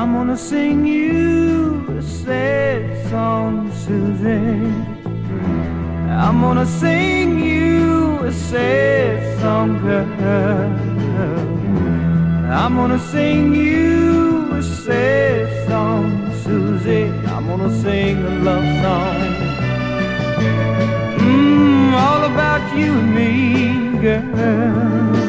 I'm gonna sing you a sad song, Susie. I'm gonna sing you a sad song, girl. I'm gonna sing you a sad song, Susie. I'm gonna sing a love song, all about you and me, girl.